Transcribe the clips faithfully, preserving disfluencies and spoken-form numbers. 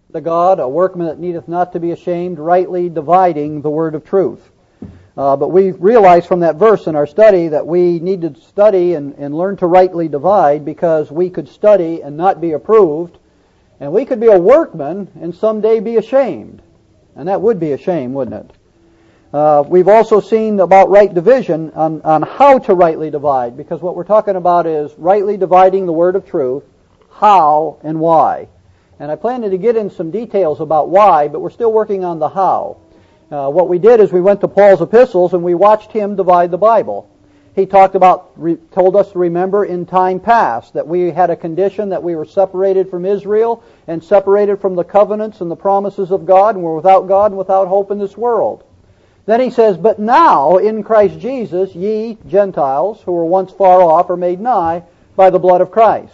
to God, a workman that needeth not to be ashamed, rightly dividing the word of truth. Uh, but we realized from that verse in our study that we need to study and, and learn to rightly divide, because we could study and not be approved, and we could be a workman and someday be ashamed. And that would be a shame, wouldn't it? Uh, we've also seen about right division on, on how to rightly divide, because what we're talking about is rightly dividing the word of truth, how and why. And I planned to get in some details about why, but we're still working on the how. Uh, what we did is we went to Paul's epistles and we watched him divide the Bible. He talked about, re, told us to remember in time past that we had a condition that we were separated from Israel and separated from the covenants and the promises of God, and we're without God and without hope in this world. Then he says, but now in Christ Jesus ye Gentiles who were once far off are made nigh by the blood of Christ.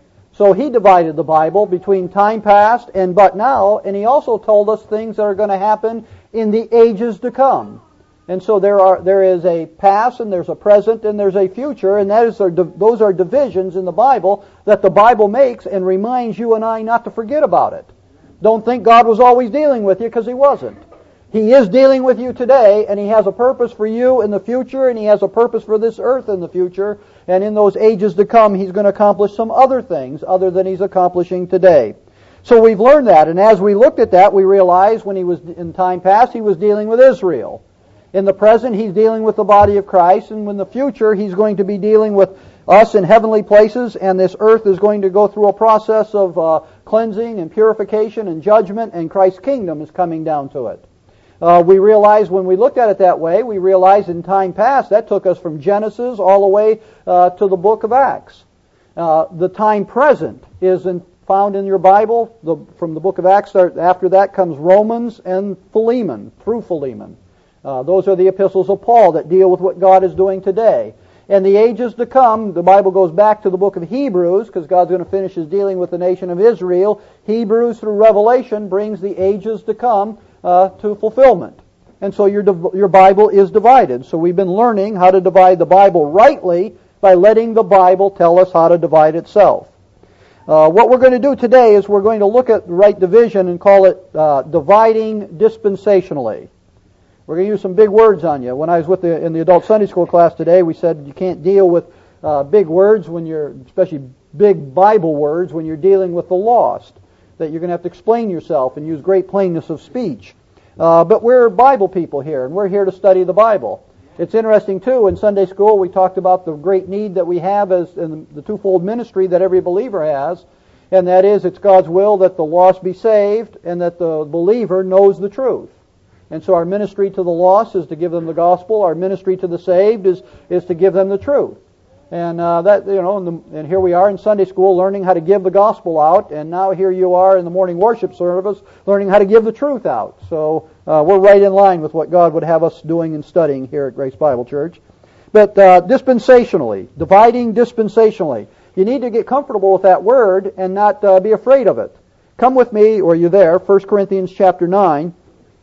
So he divided the Bible between time past and but now, and he also told us things that are going to happen in the ages to come. And so there are there is a past and there's a present and there's a future, and that is those are divisions in the Bible that the Bible makes and reminds you and I not to forget about it. Don't think God was always dealing with you, because He wasn't. He is dealing with you today, and He has a purpose for you in the future, and He has a purpose for this earth in the future, and in those ages to come He's going to accomplish some other things other than He's accomplishing today. So we've learned that, and as we looked at that, we realized when He was in time past, He was dealing with Israel. In the present, He's dealing with the body of Christ, and in the future, He's going to be dealing with us in heavenly places, and this earth is going to go through a process of uh, cleansing and purification and judgment, and Christ's kingdom is coming down to it. Uh, we realized when we looked at it that way, we realized in time past that took us from Genesis all the way uh, to the book of Acts. Uh, the time present is in, found in your Bible. The, from the book of Acts, after that comes Romans and Philemon, through Philemon. Uh, those are the epistles of Paul that deal with what God is doing today. And the ages to come, the Bible goes back to the book of Hebrews, because God's going to finish His dealing with the nation of Israel. Hebrews through Revelation brings the ages to come uh, to fulfillment. And so your your Bible is divided. So we've been learning how to divide the Bible rightly by letting the Bible tell us how to divide itself. Uh, what we're going to do today is we're going to look at the right division and call it uh, dividing dispensationally. We're going to use some big words on you. When I was with the, in the adult Sunday school class today, we said you can't deal with uh, big words when you're, especially big Bible words, when you're dealing with the lost. That you're going to have to explain yourself and use great plainness of speech. Uh, but we're Bible people here, and we're here to study the Bible. It's interesting, too, in Sunday school we talked about the great need that we have as in the twofold ministry that every believer has, and that is it's God's will that the lost be saved and that the believer knows the truth. And so our ministry to the lost is to give them the gospel. Our ministry to the saved is, is to give them the truth. And uh, that you know, and, the, and here we are in Sunday school learning how to give the gospel out, and now here you are in the morning worship service learning how to give the truth out. So uh, we're right in line with what God would have us doing and studying here at Grace Bible Church. But uh, dispensationally, dividing dispensationally, you need to get comfortable with that word and not uh, be afraid of it. Come with me, or you're there, First Corinthians chapter nine.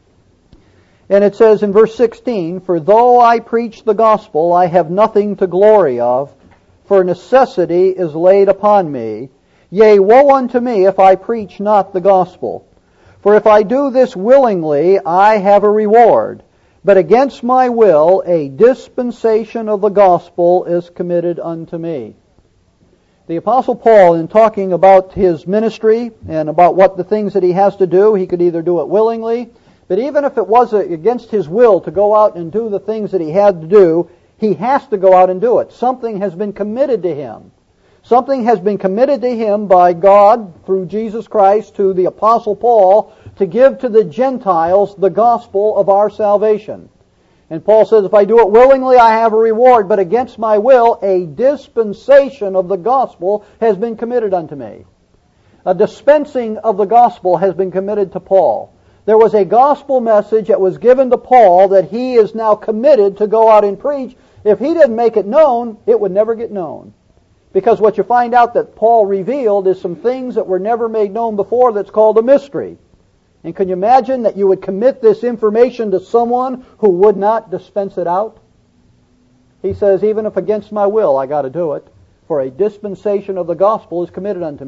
And it says in verse sixteen, for though I preach the gospel, I have nothing to glory of, for necessity is laid upon me. Yea, woe unto me if I preach not the gospel. For if I do this willingly, I have a reward. But against my will, a dispensation of the gospel is committed unto me. The Apostle Paul, in talking about his ministry and about what the things that he has to do, he could either do it willingly, but even if it was against his will to go out and do the things that he had to do, he has to go out and do it. Something has been committed to him. Something has been committed to him by God through Jesus Christ to the Apostle Paul to give to the Gentiles the gospel of our salvation. And Paul says, if I do it willingly, I have a reward, but against my will, a dispensation of the gospel has been committed unto me. A dispensing of the gospel has been committed to Paul. There was a gospel message that was given to Paul that he is now committed to go out and preach. If he didn't make it known, it would never get known. Because what you find out that Paul revealed is some things that were never made known before that's called a mystery. And can you imagine that you would commit this information to someone who would not dispense it out? He says, even if against my will I got to do it, for a dispensation of the gospel is committed unto me.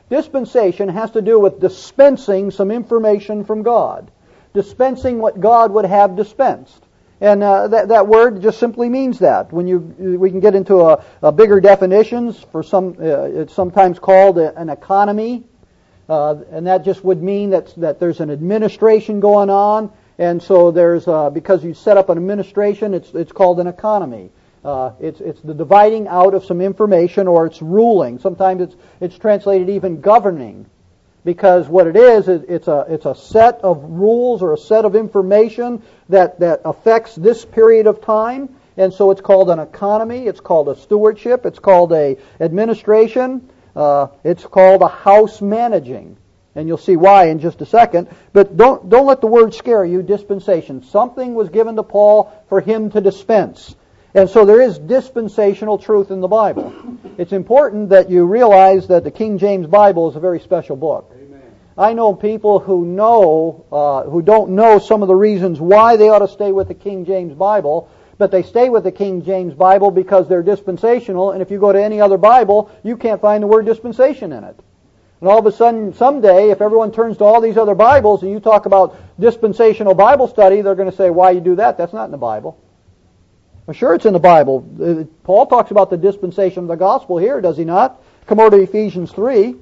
Dispensation has to do with dispensing some information from God. Dispensing what God would have dispensed. And uh, that, that word just simply means that. When you, we can get into a, a bigger definitions. For some, uh, it's sometimes called a, an economy. Uh, and that just would mean that, that there's an administration going on. And so there's, uh, because you set up an administration, it's, it's called an economy. Uh, it's, it's the dividing out of some information, or it's ruling. Sometimes it's, it's translated even governing. Because what it is, it's a, it's a set of rules or a set of information that, that affects this period of time. And so it's called an economy, it's called a stewardship, it's called a administration, uh, it's called a house managing. And you'll see why in just a second. But don't, don't let the word scare you, dispensation. Something was given to Paul for him to dispense. And so there is dispensational truth in the Bible. It's important that you realize that the King James Bible is a very special book. Amen. I know people who know, uh, who don't know some of the reasons why they ought to stay with the King James Bible, but they stay with the King James Bible because they're dispensational, and if you go to any other Bible, you can't find the word dispensation in it. And all of a sudden, someday, if everyone turns to all these other Bibles and you talk about dispensational Bible study, they're going to say, why you do that? That's not in the Bible. Well, sure, it's in the Bible. Paul talks about the dispensation of the gospel here, does he not? Come over to Ephesians three.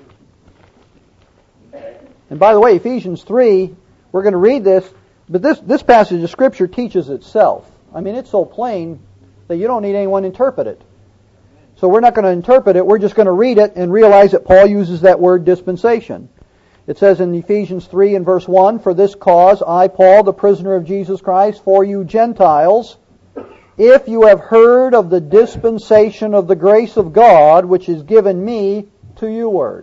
And by the way, Ephesians three, we're going to read this, but this, this passage of Scripture teaches itself. I mean, it's so plain that you don't need anyone to interpret it. So we're not going to interpret it, we're just going to read it and realize that Paul uses that word dispensation. It says in Ephesians three and verse one, "For this cause I, Paul, the prisoner of Jesus Christ, for you Gentiles, if you have heard of the dispensation of the grace of God, which is given me to you word."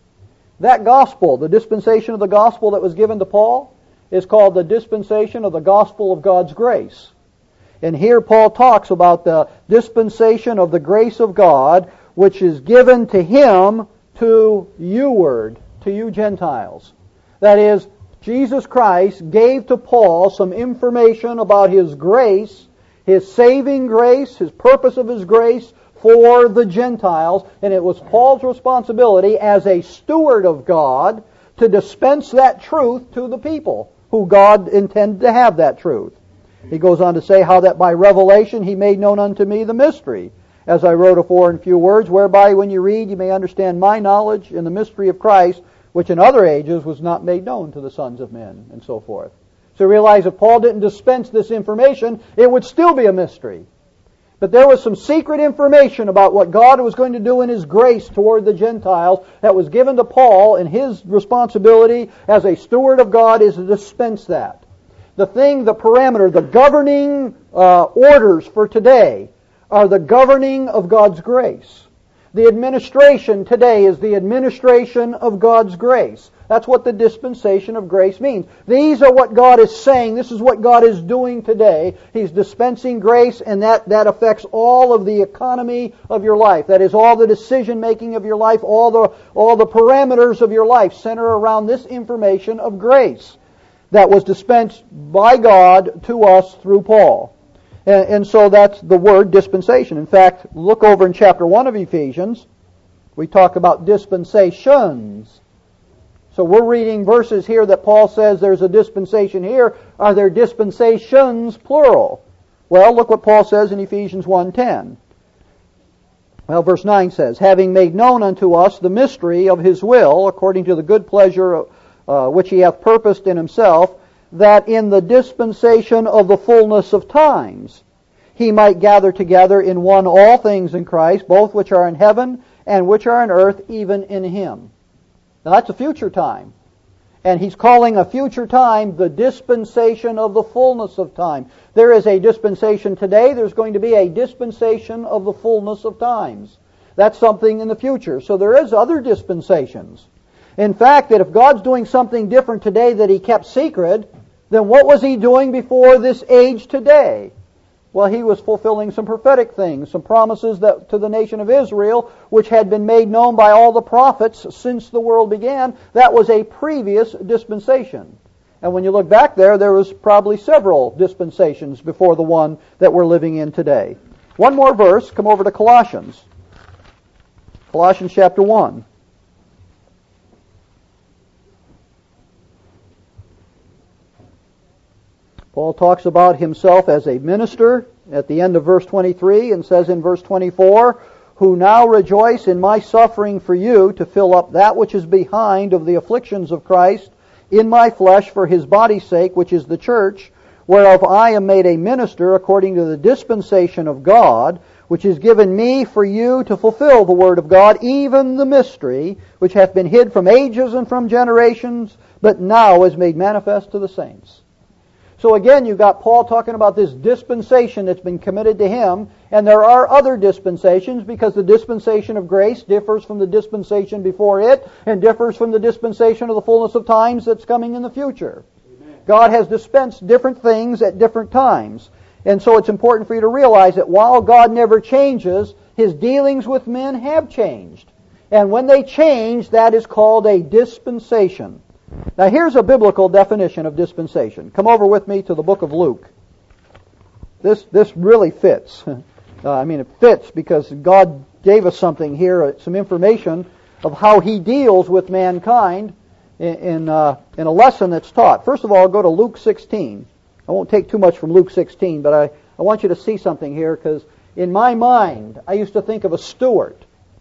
That gospel, the dispensation of the gospel that was given to Paul, is called the dispensation of the gospel of God's grace. And here Paul talks about the dispensation of the grace of God, which is given to him to you word, to you Gentiles. That is, Jesus Christ gave to Paul some information about His grace, His saving grace, His purpose of His grace for the Gentiles, and it was Paul's responsibility as a steward of God to dispense that truth to the people who God intended to have that truth. He goes on to say how that by revelation He made known unto me the mystery, as I wrote afore in few words, whereby when you read you may understand my knowledge in the mystery of Christ, which in other ages was not made known to the sons of men, and so forth. So realize if Paul didn't dispense this information, it would still be a mystery. But there was some secret information about what God was going to do in His grace toward the Gentiles that was given to Paul, and his responsibility as a steward of God is to dispense that. The thing, the parameter, the governing uh, orders for today are the governing of God's grace. The administration today is the administration of God's grace. That's what the dispensation of grace means. These are what God is saying. This is what God is doing today. He's dispensing grace, and that, that affects all of the economy of your life. That is, all the decision-making of your life, all the, all the parameters of your life center around this information of grace that was dispensed by God to us through Paul. And, and so that's the word dispensation. In fact, look over in chapter one of Ephesians. We talk about dispensations. So we're reading verses here that Paul says there's a dispensation here. Are there dispensations, plural? Well, look what Paul says in Ephesians one ten. Well, verse nine says, "Having made known unto us the mystery of His will, according to the good pleasure of Uh, which He hath purposed in Himself, that in the dispensation of the fullness of times He might gather together in one all things in Christ, both which are in heaven and which are on earth, even in Him." Now that's a future time. And He's calling a future time the dispensation of the fullness of time. There is a dispensation today, there's going to be a dispensation of the fullness of times. That's something in the future. So there is other dispensations. In fact, that if God's doing something different today that He kept secret, then what was He doing before this age today? Well, He was fulfilling some prophetic things, some promises that to the nation of Israel, which had been made known by all the prophets since the world began. That was a previous dispensation. And when you look back there, there was probably several dispensations before the one that we're living in today. One more verse, come over to Colossians. Colossians chapter one. Paul talks about himself as a minister at the end of verse twenty-three and says in verse twenty-four, who now rejoice in my suffering for you to fill up that which is behind of the afflictions of Christ in my flesh for his body's sake, which is the church, whereof I am made a minister according to the dispensation of God, which is given me for you to fulfill the word of God, even the mystery, which hath been hid from ages and from generations, but now is made manifest to the saints. So again, you've got Paul talking about this dispensation that's been committed to him, and there are other dispensations because the dispensation of grace differs from the dispensation before it, and differs from the dispensation of the fullness of times that's coming in the future. Amen. God has dispensed different things at different times. And so it's important for you to realize that while God never changes, His dealings with men have changed. And when they change, that is called a dispensation. Now here's a biblical definition of dispensation. Come over with me to the book of Luke. This this really fits. Uh, I mean, it fits because God gave us something here, some information of how He deals with mankind in in, uh, in a lesson that's taught. First of all, go to Luke sixteen. I won't take too much from Luke sixteen, but I, I want you to see something here because in my mind, I used to think of a steward.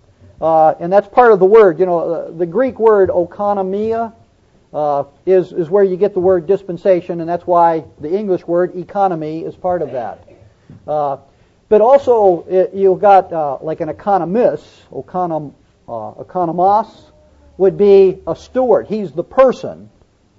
Uh, and that's part of the word. You know, the Greek word oikonomia uh, is, is where you get the word dispensation, and that's why the English word economy is part of that. Uh, but also, it, you've got uh, like an economist, oikonom, uh, economos, would be a steward. He's the person.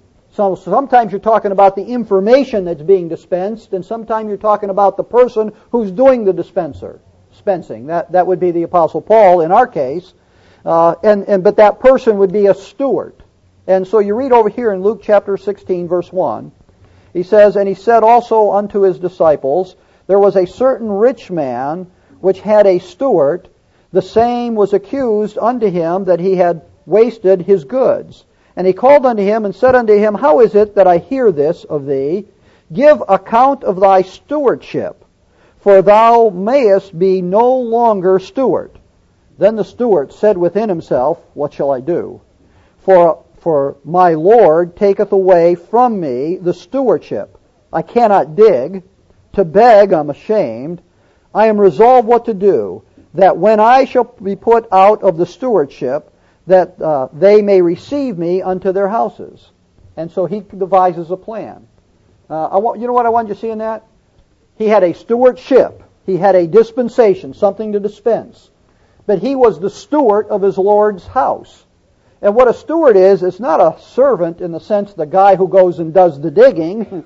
So sometimes you're talking about the information that's being dispensed, and sometimes you're talking about the person who's doing the dispenser, dispensing. That that would be the Apostle Paul in our case, uh, and and but that person would be a steward. And so you read over here in Luke chapter sixteen, verse one. He says, "And he said also unto his disciples, there was a certain rich man which had a steward. The same was accused unto him that he had wasted his goods. And he called unto him and said unto him, How is it that I hear this of thee? Give account of thy stewardship, for thou mayest be no longer steward. Then the steward said within himself, What shall I do? For, for my Lord taketh away from me the stewardship. I cannot dig. To beg I'm ashamed. I am resolved what to do, that when I shall be put out of the stewardship, that uh, they may receive me unto their houses." And so he devises a plan. Uh, I want, you know what I want you to see in that? He had a stewardship. He had a dispensation, something to dispense. But he was the steward of his Lord's house. And what a steward is, it's not a servant in the sense the guy who goes and does the digging.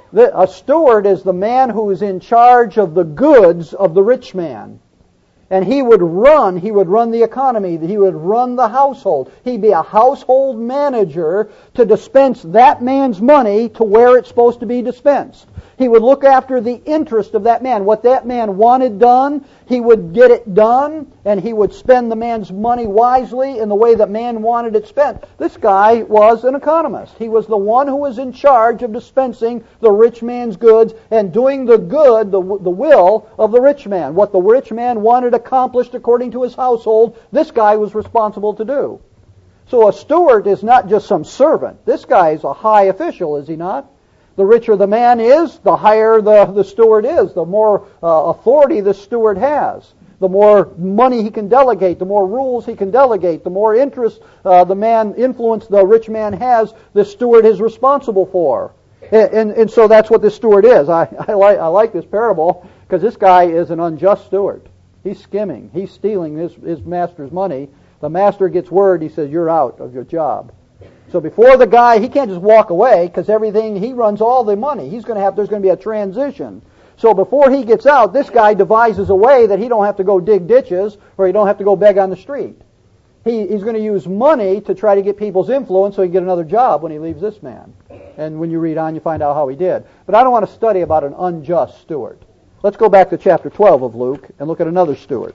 A steward is the man who is in charge of the goods of the rich man. And he would run, he would run the economy, he would run the household. He'd be a household manager to dispense that man's money to where it's supposed to be dispensed. He would look after the interest of that man. What that man wanted done, he would get it done, and he would spend the man's money wisely in the way that man wanted it spent. This guy was an economist. He was the one who was in charge of dispensing the rich man's goods and doing the good, the, the will of the rich man. What the rich man wanted accomplished according to his household, this guy was responsible to do. So a steward is not just some servant. This guy is a high official, is he not? The richer the man is, the higher the, the steward is, the more uh, authority the steward has. The more money he can delegate, the more rules he can delegate, the more interest uh, the man, influence the rich man has, the steward is responsible for. And, and, and so that's what this steward is. I, I, like, I like this parable because this guy is an unjust steward. He's skimming. He's stealing his, his master's money. The master gets word, he says, you're out of your job. So before the guy, he can't just walk away because everything, he runs all the money. He's going to have, there's going to be a transition. So before he gets out, this guy devises a way that he don't have to go dig ditches or he don't have to go beg on the street. He, he's going to use money to try to get people's influence so he can get another job when he leaves this man. And when you read on, you find out how he did. But I don't want to study about an unjust steward. Let's go back to chapter twelve of Luke and look at another steward,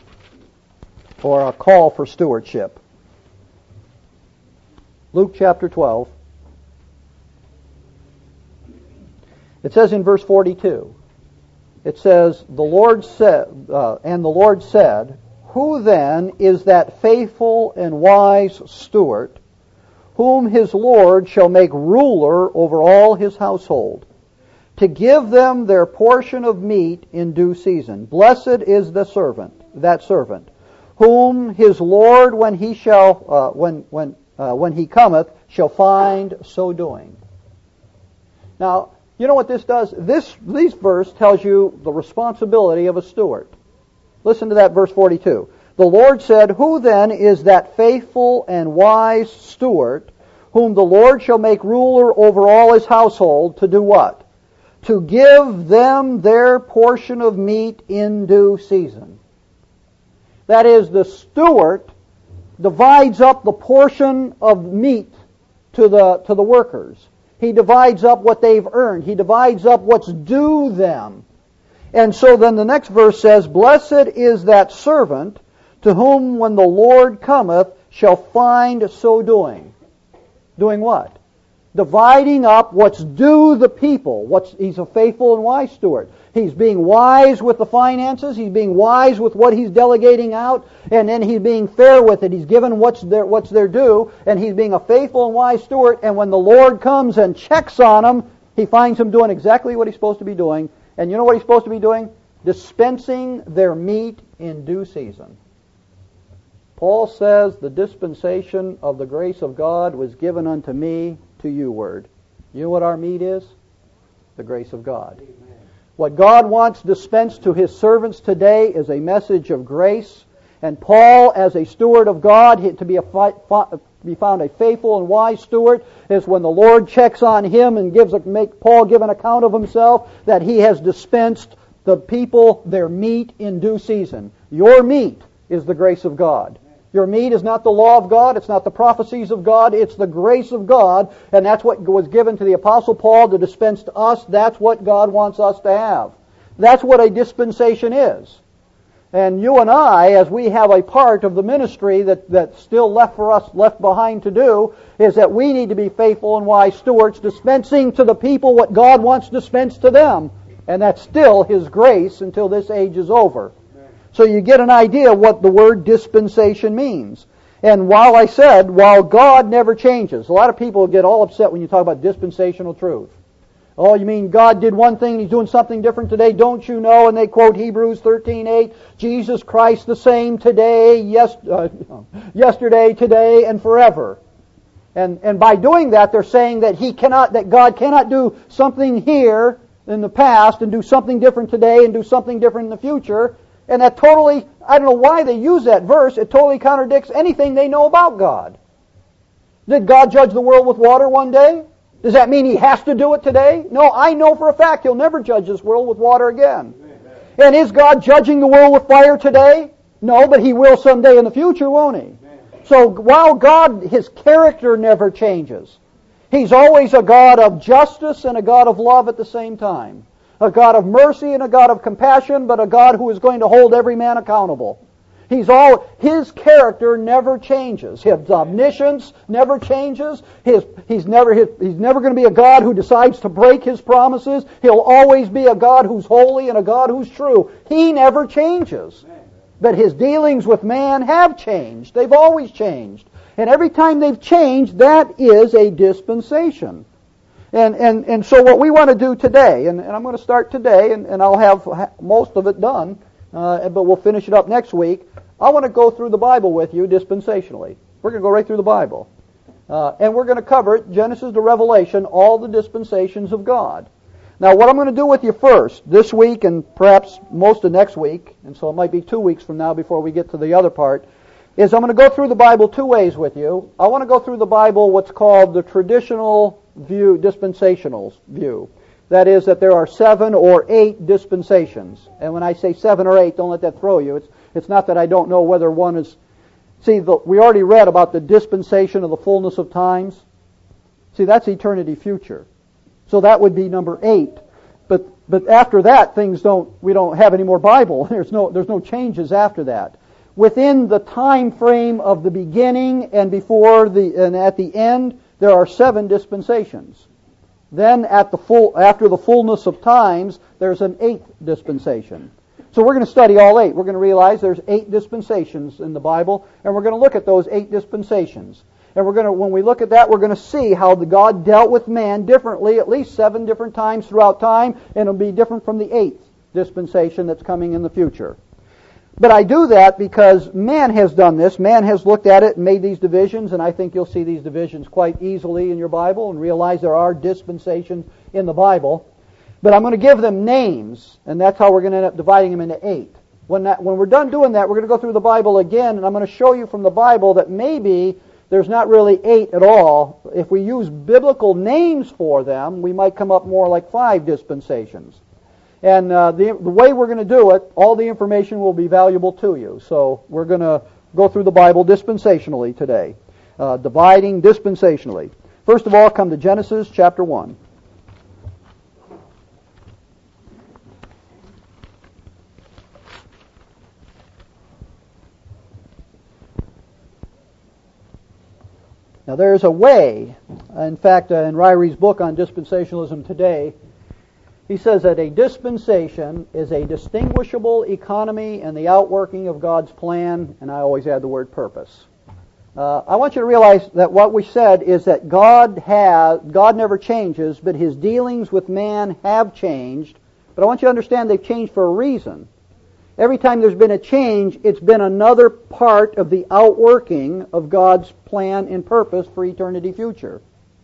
or a call for stewardship. Luke chapter twelve. It says in verse forty-two, it says, "The Lord said, uh, and the Lord said, Who then is that faithful and wise steward, whom his Lord shall make ruler over all his household? to give them their portion of meat in due season. Blessed is the servant, that servant, whom his Lord, when he shall, uh, when when uh, when he cometh, shall find so doing. Now, you know what this does? This this verse tells you the responsibility of a steward. Listen to that verse forty-two. The Lord said, "Who then is that faithful and wise steward, whom the Lord shall make ruler over all his household, to do what? To give them their portion of meat in due season." That is, the steward divides up the portion of meat to the to the workers. He divides up what they've earned. He divides up what's due them. And so then the next verse says, "Blessed is that servant to whom when the Lord cometh shall find so doing." Doing what? Dividing up what's due the people. What's, he's a faithful and wise steward. He's being wise with the finances. He's being wise with what he's delegating out. And then he's being fair with it. He's given what's their, what's their due. And he's being a faithful and wise steward. And when the Lord comes and checks on him, he finds him doing exactly what he's supposed to be doing. And you know what he's supposed to be doing? Dispensing their meat in due season. Paul says, "The dispensation of the grace of God was given unto me to you word." You know what our meat is? The grace of God. Amen. What God wants dispensed to His servants today is a message of grace. And Paul, as a steward of God, to be, a, be found a faithful and wise steward, is when the Lord checks on him and gives a, make Paul give an account of himself, that he has dispensed the people their meat in due season. Your meat is the grace of God. Your meat is not the law of God, it's not the prophecies of God, it's the grace of God, and that's what was given to the Apostle Paul to dispense to us. That's what God wants us to have. That's what a dispensation is. And you and I, as we have a part of the ministry that, that's still left for us, left behind to do, is that we need to be faithful and wise stewards, dispensing to the people what God wants dispensed to them. And that's still His grace until this age is over. So you get an idea what the word dispensation means. And while I said, while God never changes, a lot of people get all upset when you talk about dispensational truth. Oh, you mean God did one thing and He's doing something different today? Don't you know? And they quote Hebrews thirteen eight, Jesus Christ the same today, yes, uh, yesterday, today, and forever. And and by doing that, they're saying that He cannot, that God cannot do something here in the past and do something different today and do something different in the future. And that totally, I don't know why they use that verse, it totally contradicts anything they know about God. Did God judge the world with water one day? Does that mean He has to do it today? No, I know for a fact He'll never judge this world with water again. Amen. And is God judging the world with fire today? No, but He will someday in the future, won't He? Amen. So while God, His character never changes, He's always a God of justice and a God of love at the same time. A God of mercy and a God of compassion, but a God who is going to hold every man accountable. He's all, His character never changes. His omniscience never changes. His, he's never, his, he's never going to be a God who decides to break His promises. He'll always be a God who's holy and a God who's true. He never changes. But His dealings with man have changed. They've always changed. And every time they've changed, that is a dispensation. And, and, and so what we want to do today, and, and I'm going to start today, and, and I'll have most of it done, uh, but we'll finish it up next week. I want to go through the Bible with you dispensationally. We're going to go right through the Bible. Uh, and we're going to cover it, Genesis to Revelation, all the dispensations of God. Now what I'm going to do with you first, this week and perhaps most of next week, and so it might be two weeks from now before we get to the other part, is I'm going to go through the Bible two ways with you. I want to go through the Bible what's called the traditional view, dispensational view. That is that there are seven or eight dispensations. And when I say seven or eight, don't let that throw you. It's it's not that I don't know whether one is... See, the, we already read about the dispensation of the fullness of times. See, that's eternity future. So that would be number eight. But but after that, things don't... We don't have any more Bible. There's no there's no changes after that. Within the time frame of the beginning and before the and at the end, there are seven dispensations. Then at the full after the fullness of times, there's an eighth dispensation. So we're going to study all eight. We're going to realize there's eight dispensations in the Bible, and we're going to look at those eight dispensations. And we're going to, when we look at that, we're going to see how the God dealt with man differently, at least seven different times throughout time, and it'll be different from the eighth dispensation that's coming in the future. But I do that because man has done this. Man has looked at it and made these divisions, and I think you'll see these divisions quite easily in your Bible and realize there are dispensations in the Bible. But I'm going to give them names, and that's how we're going to end up dividing them into eight. When that, when we're done doing that, we're going to go through the Bible again, and I'm going to show you from the Bible that maybe there's not really eight at all. If we use biblical names for them, we might come up more like five dispensations. And uh, the, the way we're going to do it, all the information will be valuable to you. So we're going to go through the Bible dispensationally today, uh, dividing dispensationally. First of all, come to Genesis chapter one. Now there's a way, in fact, uh, in Ryrie's book on dispensationalism today, he says that a dispensation is a distinguishable economy and the outworking of God's plan, and I always add the word purpose. Uh, I want you to realize that what we said is that God has, God never changes, but His dealings with man have changed. But I want you to understand they've changed for a reason. Every time there's been a change, it's been another part of the outworking of God's plan and purpose for eternity future.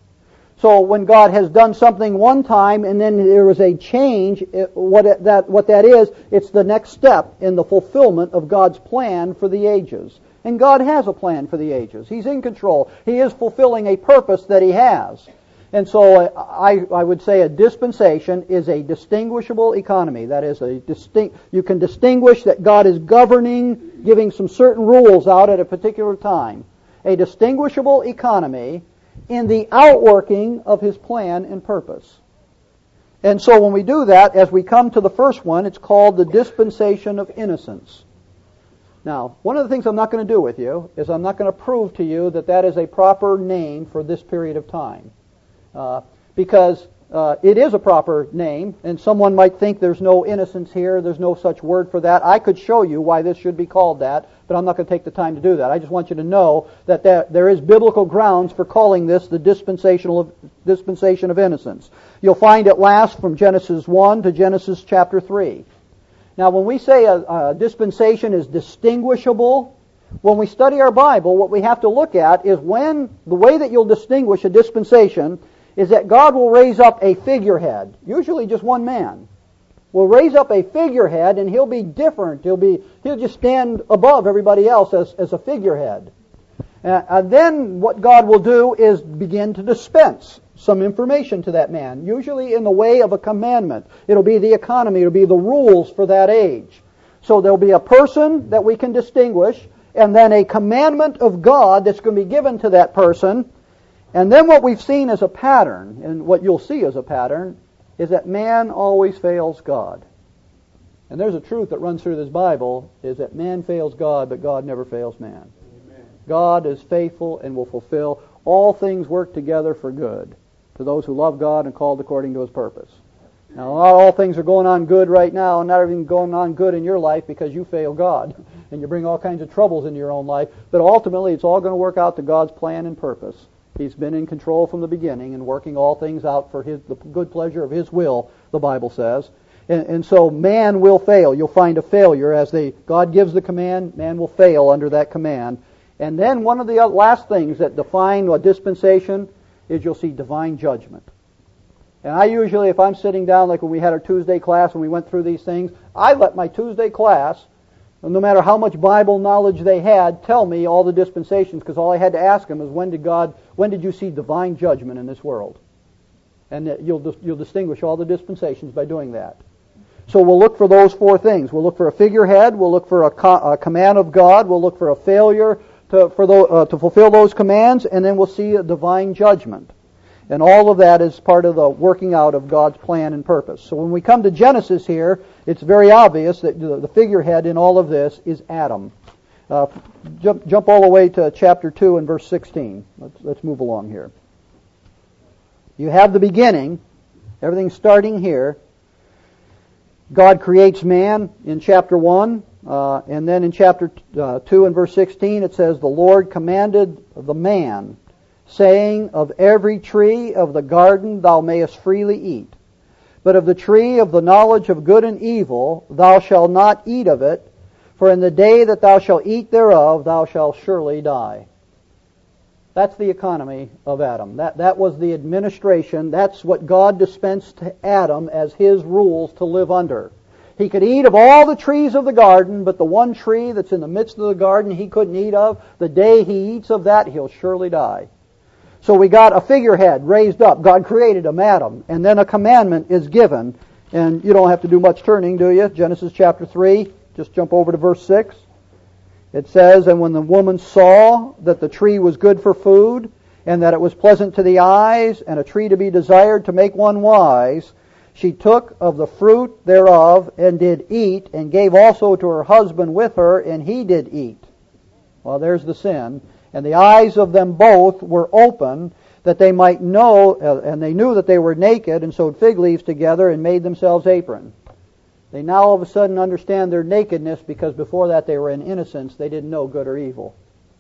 So when God has done something one time and then there was a change, it, what it, that what that is, it's the next step in the fulfillment of God's plan for the ages. And God has a plan for the ages. He's in control. He is fulfilling a purpose that He has. And so I, I would say a dispensation is a distinguishable economy. That is, a distinct. You can distinguish that God is governing, giving some certain rules out at a particular time. A distinguishable economy in the outworking of His plan and purpose. And so when we do that, as we come to the first one, it's called the dispensation of innocence. Now, one of the things I'm not going to do with you is I'm not going to prove to you that that is a proper name for this period of time. Uh, because uh, it is a proper name, and someone might think there's no innocence here, there's no such word for that. I could show you why this should be called that, but I'm not going to take the time to do that. I just want you to know that there, there is biblical grounds for calling this the dispensational dispensation of innocence. You'll find it last from Genesis one to Genesis chapter three. Now, when we say a, a dispensation is distinguishable, when we study our Bible, what we have to look at is when the way that you'll distinguish a dispensation is that God will raise up a figurehead, usually just one man. Will raise up a figurehead, and he'll be different. He'll be he'll just stand above everybody else as, as a figurehead. Uh, and then what God will do is begin to dispense some information to that man, usually in the way of a commandment. It'll be the economy, it'll be the rules for that age. So there'll be a person that we can distinguish, and then a commandment of God that's going to be given to that person. And then what we've seen as a pattern, and what you'll see as a pattern, is that man always fails God. And there's a truth that runs through this Bible, is that man fails God, but God never fails man. Amen. God is faithful and will fulfill. All things work together for good to those who love God and called according to His purpose. Now, not all things are going on good right now, and not everything going on good in your life because you fail God, and you bring all kinds of troubles into your own life, but ultimately it's all going to work out to God's plan and purpose. He's been in control from the beginning and working all things out for His the good pleasure of His will, the Bible says. And, and so man will fail. You'll find a failure as they God gives the command, man will fail under that command. And then one of the last things that define a dispensation is you'll see divine judgment. And I usually, if I'm sitting down, like when we had our Tuesday class and we went through these things, I let my Tuesday class, no matter how much Bible knowledge they had, tell me all the dispensations, because all I had to ask them is, when did God, when did you see divine judgment in this world? And you'll you'll distinguish all the dispensations by doing that. So we'll look for those four things. We'll look for a figurehead. We'll look for a, co- a command of God. We'll look for a failure to for the, uh, to fulfill those commands, and then we'll see a divine judgment. And all of that is part of the working out of God's plan and purpose. So when we come to Genesis here, it's very obvious that the figurehead in all of this is Adam. Uh, jump, jump all the way to chapter two and verse sixteen. Let's, let's move along here. You have the beginning. Everything's starting here. God creates man in chapter one. Uh, and then in chapter uh, two and verse sixteen it says, the Lord commanded the man, saying, of every tree of the garden thou mayest freely eat, but of the tree of the knowledge of good and evil thou shalt not eat of it, for in the day that thou shalt eat thereof thou shalt surely die. That's the economy of Adam. That, that was the administration. That's what God dispensed to Adam as his rules to live under. He could eat of all the trees of the garden, but the one tree that's in the midst of the garden he couldn't eat of, the day he eats of that, he'll surely die. So we got a figurehead raised up. God created him, Adam, and then a commandment is given. And you don't have to do much turning, do you? Genesis chapter three, just jump over to verse six. It says, and when the woman saw that the tree was good for food, and that it was pleasant to the eyes, and a tree to be desired to make one wise, she took of the fruit thereof, and did eat, and gave also to her husband with her, and he did eat. Well, there's the sin. And the eyes of them both were open, that they might know, uh, and they knew that they were naked, and sewed fig leaves together, and made themselves aprons. They now all of a sudden understand their nakedness, because before that they were in innocence. They didn't know good or evil.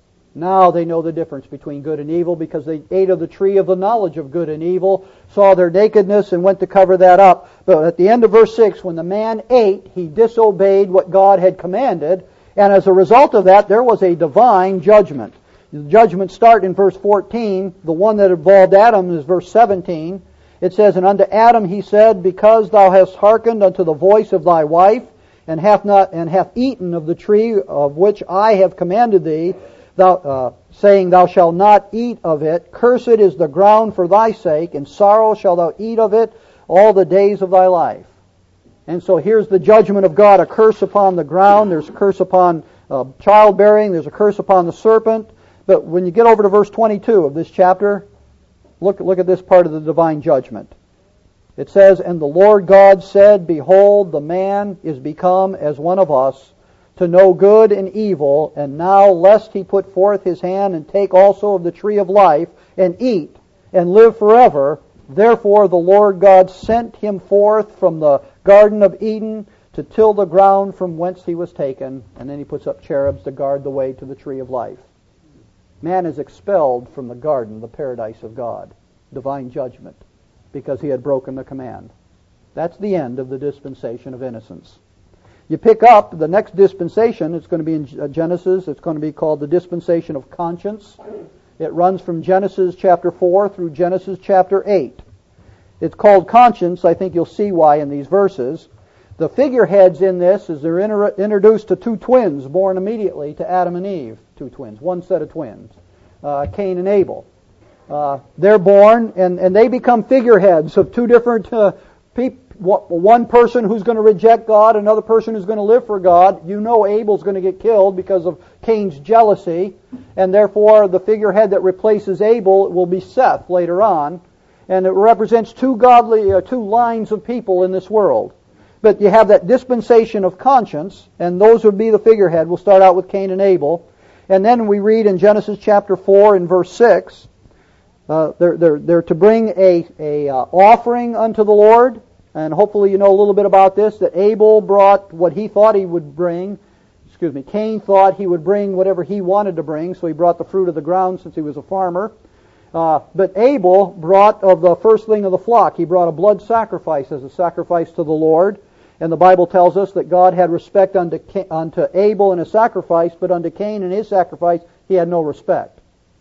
Now they know the difference between good and evil, because they ate of the tree of the knowledge of good and evil, saw their nakedness, and went to cover that up. But at the end of verse six, when the man ate, he disobeyed what God had commanded, and as a result of that, there was a divine judgment. The judgment start in verse fourteen. The one that involved Adam is verse seventeen. It says, and unto Adam he said, because thou hast hearkened unto the voice of thy wife, and hath not and hath eaten of the tree of which I have commanded thee, thou uh, saying, thou shalt not eat of it. Cursed is the ground for thy sake, and sorrow shalt thou eat of it all the days of thy life. And so here's the judgment of God: a curse upon the ground. There's a curse upon uh, childbearing. There's a curse upon the serpent. But when you get over to verse twenty-two of this chapter, look, look at this part of the divine judgment. It says, and the Lord God said, behold, the man is become as one of us, to know good and evil, and now lest he put forth his hand and take also of the tree of life, and eat, and live forever, therefore the Lord God sent him forth from the Garden of Eden to till the ground from whence he was taken. And then he puts up cherubs to guard the way to the tree of life. Man is expelled from the garden, the paradise of God, divine judgment, because he had broken the command. That's the end of the dispensation of innocence. You pick up the next dispensation. It's going to be in Genesis. It's going to be called the dispensation of conscience. It runs from Genesis chapter four through Genesis chapter eight. It's called conscience. I think you'll see why in these verses. The figureheads in this is they're inter- introduced to two twins born immediately to Adam and Eve. Two twins, one set of twins, uh, Cain and Abel. Uh, they're born, and, and they become figureheads of two different uh, people. One person who's going to reject God, another person who's going to live for God. You know Abel's going to get killed because of Cain's jealousy, and therefore the figurehead that replaces Abel will be Seth later on, and it represents two godly, uh, two lines of people in this world. But you have that dispensation of conscience, and those would be the figurehead. We'll start out with Cain and Abel. And then we read in Genesis chapter four in verse six, uh, they're, they're, they're to bring a, a uh, offering unto the Lord. And hopefully you know a little bit about this, that Abel brought what he thought he would bring. Excuse me, Cain thought he would bring whatever he wanted to bring, so he brought the fruit of the ground since he was a farmer. Uh, but Abel brought of the firstling of the flock. He brought a blood sacrifice as a sacrifice to the Lord. And the Bible tells us that God had respect unto, Cain, unto Abel and his sacrifice, but unto Cain and his sacrifice he had no respect.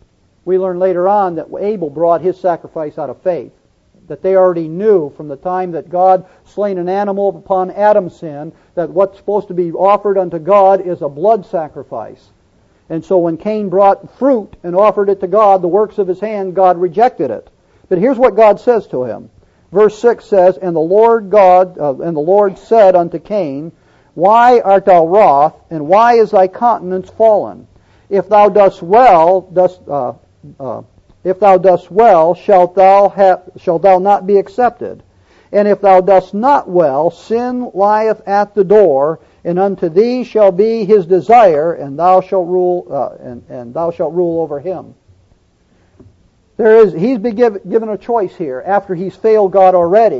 We learn later on that Abel brought his sacrifice out of faith, that they already knew from the time that God slain an animal upon Adam's sin, that what's supposed to be offered unto God is a blood sacrifice. And so when Cain brought fruit and offered it to God, the works of his hand, God rejected it. But here's what God says to him. Verse six says, And the Lord God, uh, and the Lord said unto Cain, Why art thou wroth, and why is thy countenance fallen? If thou dost well, dost, uh, uh, if thou dost well, shalt thou have, shalt thou not be accepted. And if thou dost not well, sin lieth at the door, and unto thee shall be his desire, and thou shalt rule, uh, and, and thou shalt rule over him. There is, he's been give, given a choice here. After he's failed God already,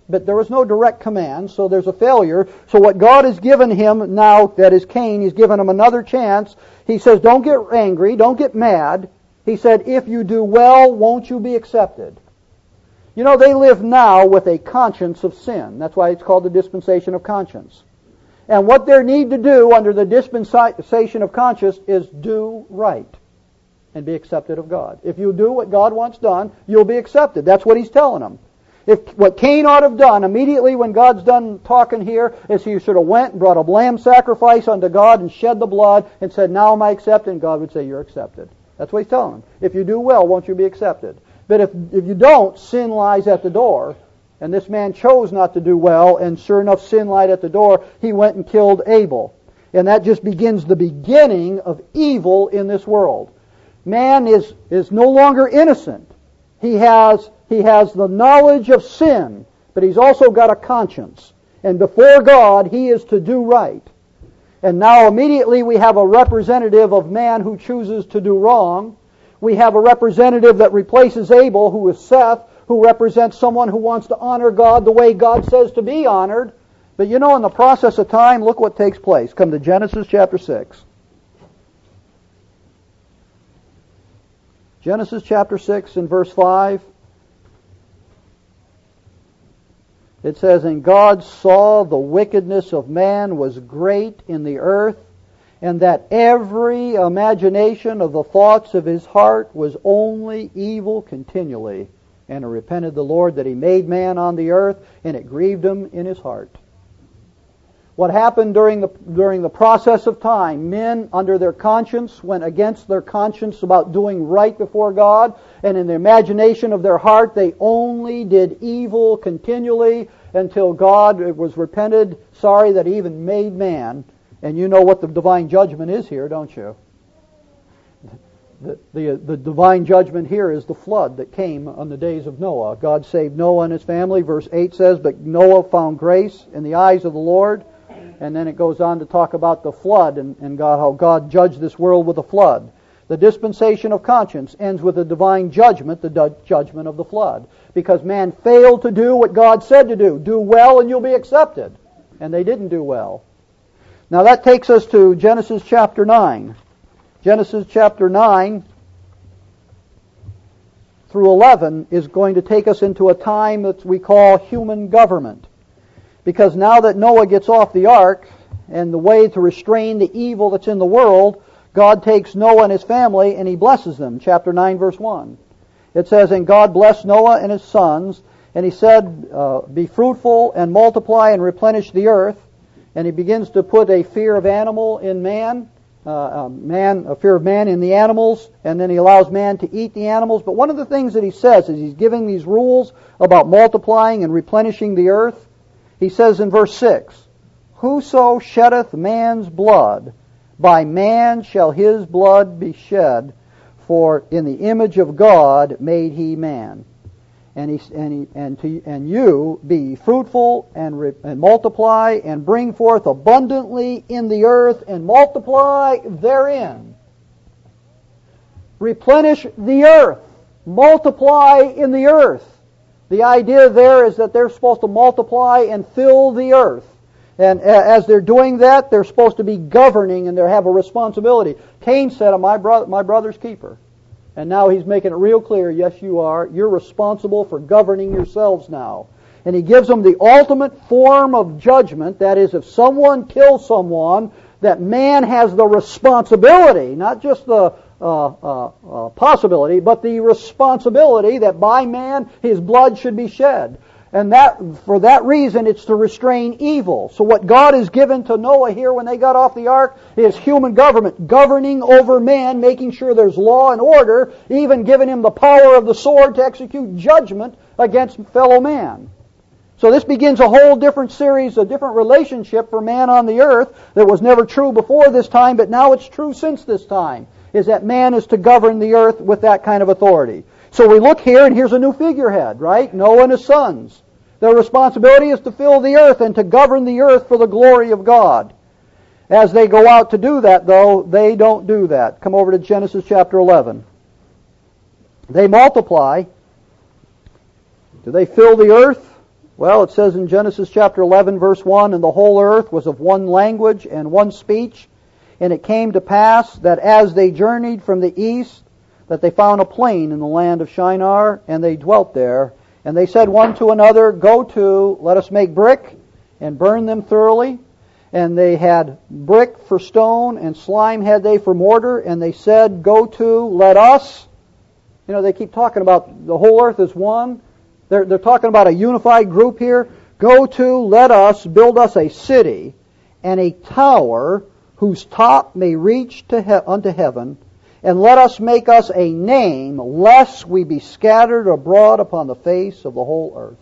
but there was no direct command, so there's a failure. So what God has given him now, that is Cain, he's given him another chance. He says, don't get angry, don't get mad. He said, if you do well, won't you be accepted? You know, they live now with a conscience of sin. That's why it's called the dispensation of conscience. And what they need to do under the dispensation of conscience is do right and be accepted of God. If you do what God wants done, you'll be accepted. That's what he's telling them. If what Cain ought to have done immediately when God's done talking here is he should have went and brought a lamb sacrifice unto God and shed the blood and said, now am I accepted? And God would say, you're accepted. That's what he's telling them. If you do well, won't you be accepted? But if, if you don't, sin lies at the door. And this man chose not to do well, and sure enough, sin lied at the door. He went and killed Abel. And that just begins the beginning of evil in this world. Man is, is no longer innocent. He has, he has the knowledge of sin, but he's also got a conscience. And before God, he is to do right. And now immediately we have a representative of man who chooses to do wrong. We have a representative that replaces Abel, who is Seth, who represents someone who wants to honor God the way God says to be honored. But you know, in the process of time, look what takes place. Come to Genesis chapter six. Genesis chapter six and verse five. It says, and God saw the wickedness of man was great in the earth, and that every imagination of the thoughts of his heart was only evil continually. And he repented the Lord that he made man on the earth, and it grieved him in his heart. What happened during the during the process of time, men under their conscience went against their conscience about doing right before God, and in the imagination of their heart they only did evil continually until God was repented, sorry that he even made man. And you know what the divine judgment is here, don't you? The, the, the divine judgment here is the flood that came on the days of Noah. God saved Noah and his family. Verse eight says, but Noah found grace in the eyes of the Lord. And then it goes on to talk about the flood and, and God, how God judged this world with a flood. The dispensation of conscience ends with the divine judgment, the du- judgment of the flood. Because man failed to do what God said to do. Do well and you'll be accepted. And they didn't do well. Now that takes us to Genesis chapter nine. Genesis chapter nine through eleven is going to take us into a time that we call human government. Because now that Noah gets off the ark, and the way to restrain the evil that's in the world, God takes Noah and his family and he blesses them. Chapter nine verse one. It says, and God blessed Noah and his sons, and he said, uh, be fruitful and multiply and replenish the earth. And he begins to put a fear of animal in man. Uh, um, man, a fear of man in the animals, and then he allows man to eat the animals. But one of the things that he says is he's giving these rules about multiplying and replenishing the earth. He says in verse six, whoso sheddeth man's blood, by man shall his blood be shed, for in the image of God made he man. And he and he, and to and you be fruitful and re, and multiply and bring forth abundantly in the earth and multiply therein. Replenish the earth, multiply in the earth. The idea there is that they're supposed to multiply and fill the earth. And as they're doing that, they're supposed to be governing and they have a responsibility. Cain said, "I'm my brother, my brother's keeper." And now he's making it real clear, yes you are. You're responsible for governing yourselves now. And he gives them the ultimate form of judgment. That is, if someone kills someone, that man has the responsibility, not just the uh, uh, uh, possibility, but the responsibility that by man his blood should be shed. And that, for that reason, it's to restrain evil. So what God has given to Noah here when they got off the ark is human government, governing over man, making sure there's law and order, even giving him the power of the sword to execute judgment against fellow man. So this begins a whole different series, a different relationship for man on the earth that was never true before this time, but now it's true since this time, is that man is to govern the earth with that kind of authority. So we look here, and here's a new figurehead, right? Noah and his sons. Their responsibility is to fill the earth and to govern the earth for the glory of God. As they go out to do that, though, they don't do that. Come over to Genesis chapter eleven. They multiply. Do they fill the earth? Well, it says in Genesis chapter eleven, verse one, and the whole earth was of one language and one speech. And it came to pass that as they journeyed from the east, that they found a plain in the land of Shinar, and they dwelt there. And they said one to another, Go to, let us make brick, and burn them thoroughly. And they had brick for stone, and slime had they for mortar. And they said, Go to, let us. You know, they keep talking about the whole earth is one. They're, they're talking about a unified group here. Go to, let us build us a city and a tower whose top may reach to he- unto heaven, and let us make us a name, lest we be scattered abroad upon the face of the whole earth.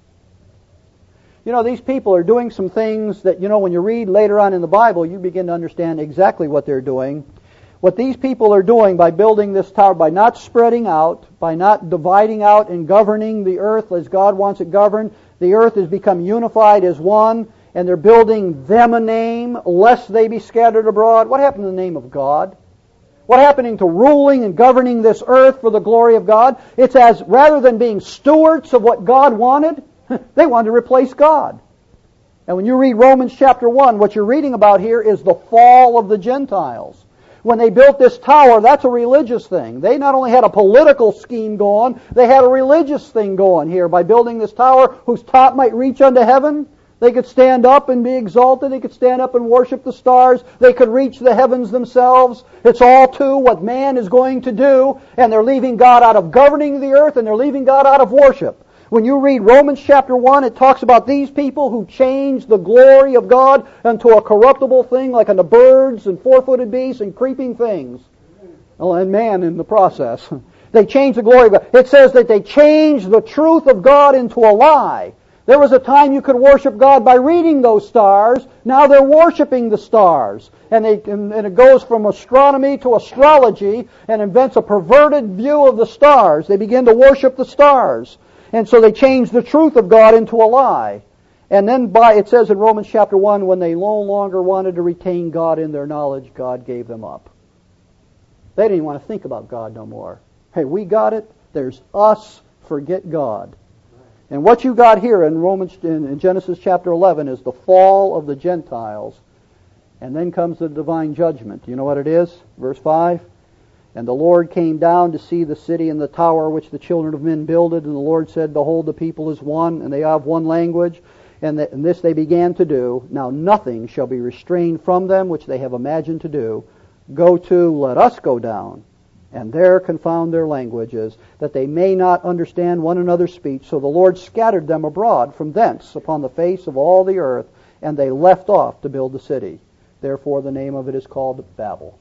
You know, these people are doing some things that, you know, when you read later on in the Bible, you begin to understand exactly what they're doing. What these people are doing by building this tower, by not spreading out, by not dividing out and governing the earth as God wants it governed, the earth has become unified as one, and they're building them a name, lest they be scattered abroad. What happened to the name of God? What happening to ruling and governing this earth for the glory of God? It's as, rather than being stewards of what God wanted, they wanted to replace God. And when you read Romans chapter one, what you're reading about here is the fall of the Gentiles. When they built this tower, that's a religious thing. They not only had a political scheme going, they had a religious thing going here by building this tower whose top might reach unto heaven. They could stand up and be exalted. They could stand up and worship the stars. They could reach the heavens themselves. It's all to what man is going to do, and they're leaving God out of governing the earth, and they're leaving God out of worship. When you read Romans chapter one, it talks about these people who changed the glory of God into a corruptible thing like unto birds and four-footed beasts and creeping things. And man in the process. They changed the glory of God. It says that they changed the truth of God into a lie. There was a time you could worship God by reading those stars. Now they're worshiping the stars. And, they, and, and it goes from astronomy to astrology and invents a perverted view of the stars. They begin to worship the stars. And so they changed the truth of God into a lie. And then by, it says in Romans chapter one, when they no longer wanted to retain God in their knowledge, God gave them up. They didn't even want to think about God no more. Hey, we got it. There's us. Forget God. And what you got here in Romans, in Genesis chapter eleven, is the fall of the Gentiles. And then comes the divine judgment. You know what it is? Verse five. And the Lord came down to see the city and the tower which the children of men builded. And the Lord said, Behold, the people is one, and they have one language. And, that, and this they began to do. Now nothing shall be restrained from them which they have imagined to do. Go to, let us go down, and there confound their languages, that they may not understand one another's speech. So the Lord scattered them abroad from thence upon the face of all the earth, and they left off to build the city. Therefore the name of it is called Babel.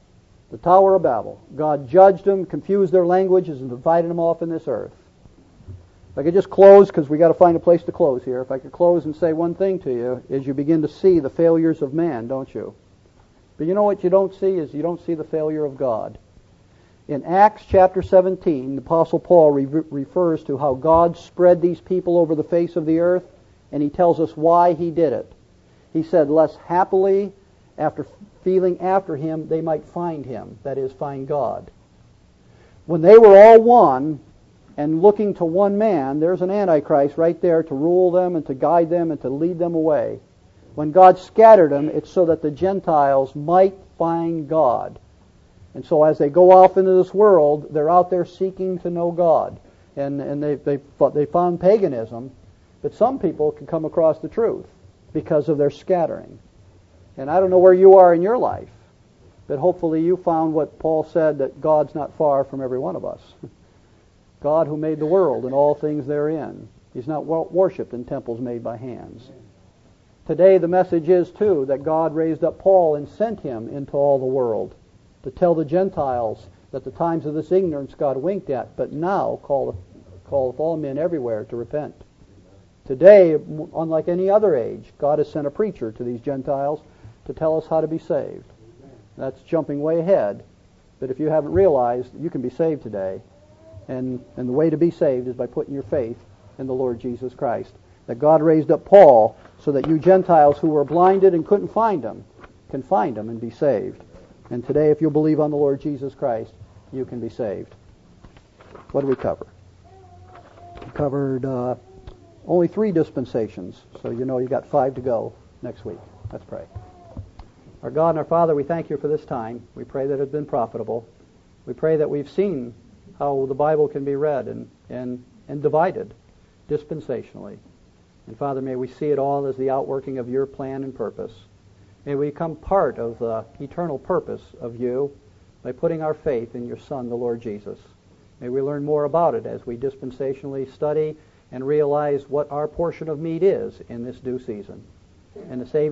The Tower of Babel. God judged them, confused their languages, and divided them off in this earth. If I could just close, because we got to find a place to close here. If I could close and say one thing to you, is you begin to see the failures of man, don't you? But you know what you don't see is you don't see the failure of God. In Acts chapter seventeen, the Apostle Paul re- refers to how God spread these people over the face of the earth, and he tells us why he did it. He said, lest happily, after feeling after him, they might find him, that is, find God. When they were all one and looking to one man, there's an Antichrist right there to rule them and to guide them and to lead them away. When God scattered them, it's so that the Gentiles might find God. And so as they go off into this world, they're out there seeking to know God. And, and they, they, they found paganism, but some people can come across the truth because of their scattering. And I don't know where you are in your life, but hopefully you found what Paul said, that God's not far from every one of us. God who made the world and all things therein. He's not worshipped in temples made by hands. Today the message is, too, that God raised up Paul and sent him into all the world to tell the Gentiles that the times of this ignorance God winked at, but now calleth, calleth all men everywhere to repent. Today, unlike any other age, God has sent a preacher to these Gentiles to tell us how to be saved. That's jumping way ahead. But if you haven't realized, you can be saved today. And, and the way to be saved is by putting your faith in the Lord Jesus Christ. That God raised up Paul so that you Gentiles who were blinded and couldn't find him can find him and be saved. And today, if you'll believe on the Lord Jesus Christ, you can be saved. What do we cover? We covered uh, Only three dispensations, so you know you got five to go next week. Let's pray. Our God and our Father, we thank you for this time. We pray that it has been profitable. We pray that we've seen how the Bible can be read and, and, and divided dispensationally. And Father, may we see it all as the outworking of your plan and purpose. May we become part of the eternal purpose of you by putting our faith in your Son, the Lord Jesus. May we learn more about it as we dispensationally study and realize what our portion of meat is in this due season. And the Savior